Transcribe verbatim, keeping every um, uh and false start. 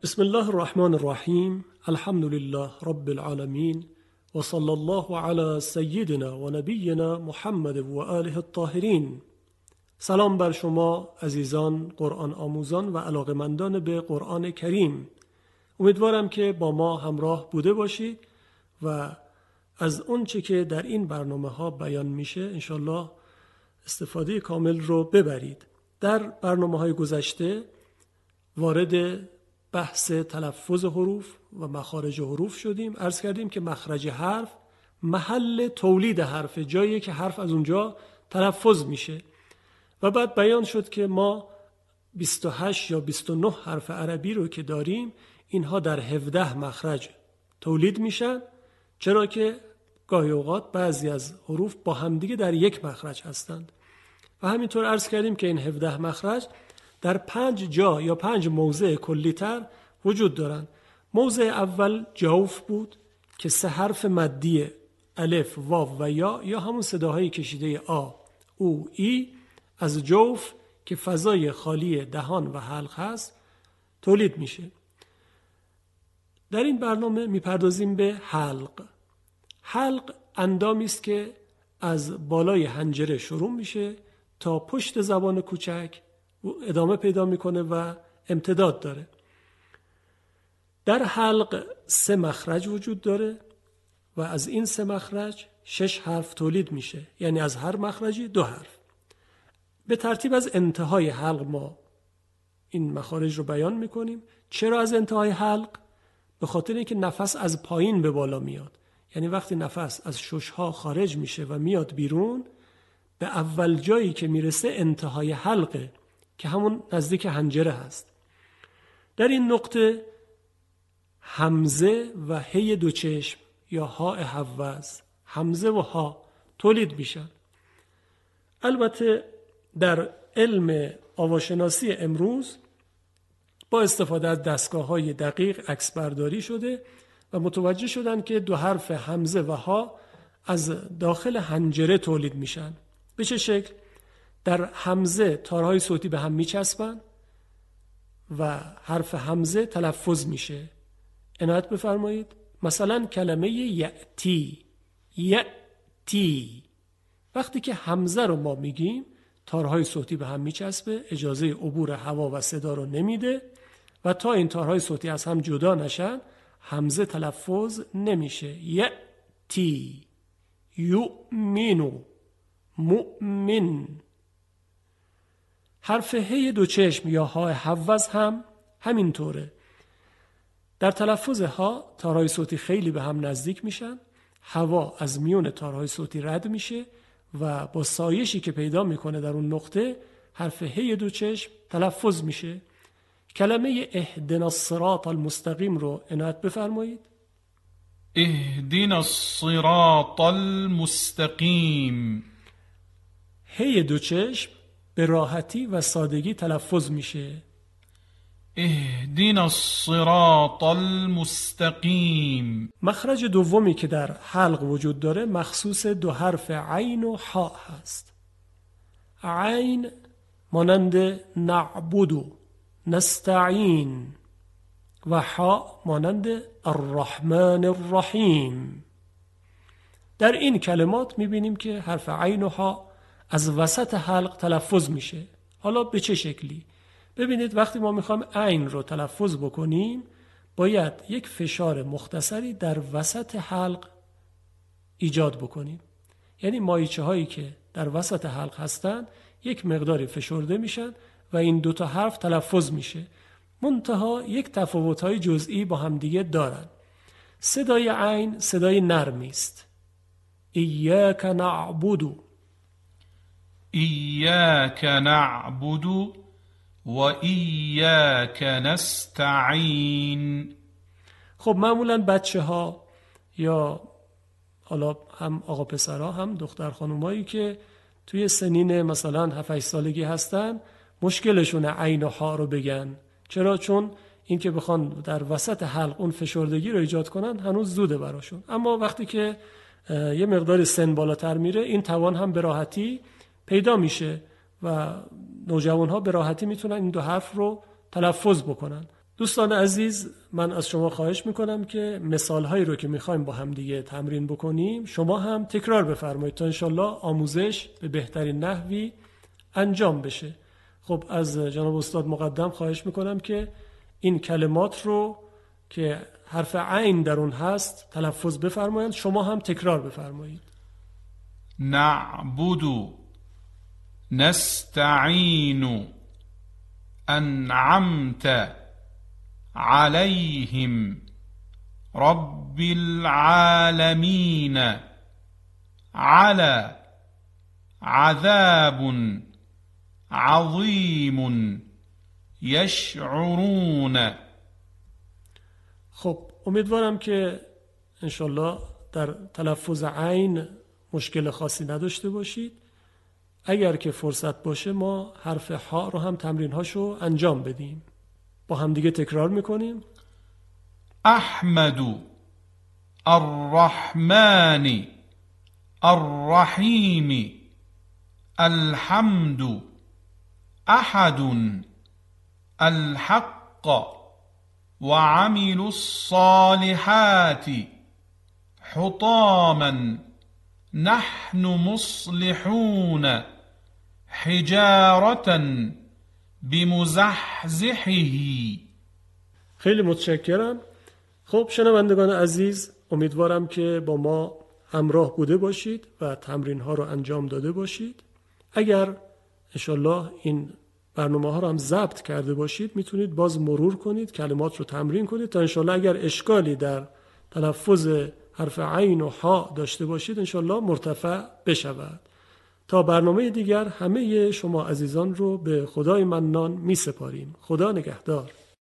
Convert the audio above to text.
بسم الله الرحمن الرحیم. الحمد لله رب العالمین و صلی الله علی سیدنا و نبینا محمد و آله الطاهرین. سلام بر شما عزیزان قرآن آموزان و علاقمندان به قرآن کریم. امیدوارم که با ما همراه بوده باشید و از اون چه که در این برنامه ها بیان میشه انشالله استفاده کامل رو ببرید. در برنامه های گذشته وارد بحث تلفظ حروف و مخارج حروف شدیم. عرض کردیم که مخرج حرف محل تولید حرف، جایی که حرف از اونجا تلفظ میشه و بعد بیان شد که ما بیست و هشت یا بیست و نه حرف عربی رو که داریم اینها در هفده مخرج تولید میشن، چرا که گاهی اوقات بعضی از حروف با همدیگه در یک مخرج هستند و همینطور عرض کردیم که این هفده مخرج در پنج جا یا پنج موضع کلی‌تر وجود دارند. موضع اول جوف بود که سه حرف مدی الف، واو و یا یا همون صداهای کشیده آ، او، ای از جوف که فضای خالی دهان و حلق هست تولید میشه. در این برنامه میپردازیم به حلق. حلق اندامی است که از بالای حنجره شروع میشه تا پشت زبان کوچک ادامه پیدا میکنه و امتداد داره. در حلق سه مخرج وجود داره و از این سه مخرج شش حرف تولید میشه، یعنی از هر مخرجی دو حرف. به ترتیب از انتهای حلق ما این مخارج رو بیان میکنیم. چرا از انتهای حلق؟ به خاطر اینکه نفس از پایین به بالا میاد، یعنی وقتی نفس از ششها خارج میشه و میاد بیرون به اول جایی که میرسه انتهای حلقه که همون نزدیک حنجره هست. در این نقطه همزه و هی دو چشم یا ها حوض، همزه و ها تولید میشن. البته در علم آواشناسی امروز با استفاده از دستگاه‌های دقیق عکس برداری شده و متوجه شدن که دو حرف همزه و ها از داخل حنجره تولید میشن. به چه شکل؟ در همزه تارهای صوتی به هم میچسبن و حرف همزه تلفظ میشه. عنایت بفرمایید. مثلا کلمه یأتی، یأتی، وقتی که همزه رو ما میگیم تارهای صوتی به هم میچسبه، اجازه عبور هوا و صدا رو نمیده و تا این تارهای صوتی از هم جدا نشن همزه تلفظ نمیشه. یأتی، یؤمنو، مؤمن. حرف هی دو چشم یا ها حوض هم همینطوره. در تلفظ ها تارهای صوتی خیلی به هم نزدیک میشن، هوا از میون تارهای صوتی رد میشه و با سایشی که پیدا میکنه در اون نقطه حرف هی دو چشم تلفظ میشه. کلمه اهدنا الصراط المستقیم رو عنایت بفرمایید. اهدنا الصراط المستقیم. هی دو چشم به راحتی و سادگی تلفظ میشه. اهدنا الصراط المستقیم. مخرج دومی که در حلق وجود داره مخصوص دو حرف عین و حا هست. عین مانند نعبد، نستعین و حا مانند الرحمن الرحیم. در این کلمات میبینیم که حرف عین و حا از وسط حلق تلفظ میشه. حالا به چه شکلی؟ ببینید وقتی ما میخوایم عین رو تلفظ بکنیم باید یک فشار مختصری در وسط حلق ایجاد بکنیم، یعنی مایچه هایی که در وسط حلق هستن یک مقداری فشرده میشن و این دوتا حرف تلفظ میشه. منتها یک تفاوت‌های جزئی با هم دیگه دارن. صدای عین صدای نرمی است. ایاک نعبد، ایاک نعبد و ایاک نستعین. خب معمولا بچه ها یا حالا هم آقا پسرها هم دختر خانومایی که توی سنین مثلا هفت هشت سالگی هستن مشکلشونه عین و ها رو بگن. چرا؟ چون این که بخوان در وسط حلق اون فشردگی رو ایجاد کنن هنوز زوده براشون. اما وقتی که یه مقدار سن بالاتر میره این توان هم به راحتی پیدا میشه و نوجوان ها به راحتی میتونن این دو حرف رو تلفظ بکنن. دوستان عزیز، من از شما خواهش میکنم که مثال هایی رو که میخوایم با هم دیگه تمرین بکنیم شما هم تکرار بفرمایید تا انشالله آموزش به بهترین نحوی انجام بشه. خب از جناب استاد مقدم خواهش میکنم که این کلمات رو که حرف عین در اون هست تلفظ بفرمایید، شما هم تکرار بفرمایید. نعبد، نستعین، انعمت عليهم رب العالمين على عذاب عظيم يشعرون. خب امیدوارم که انشالله در تلفظ عین مشکل خاصی نداشته باشید. اگر که فرصت باشه ما حرف ها رو هم تمرین هاشو انجام بدیم. با هم دیگه تکرار میکنیم. احمد، الرحمن، الرحیم، الحمد، احد، الحق، وعملوا الصالحات حطاما نحن مصلحون حجارة بمزحزحه. خیلی متشکرم. خب شنوندگان عزیز، امیدوارم که با ما همراه بوده باشید و تمرین ها رو انجام داده باشید. اگر انشالله این برنامه ها رو هم ضبط کرده باشید میتونید باز مرور کنید، کلمات رو تمرین کنید تا انشالله اگر اشکالی در تلفظ حرف عین و ها داشته باشید انشالله مرتفع بشود. تا برنامه دیگر همه شما عزیزان رو به خدای منان می سپاریم. خدا نگهدار.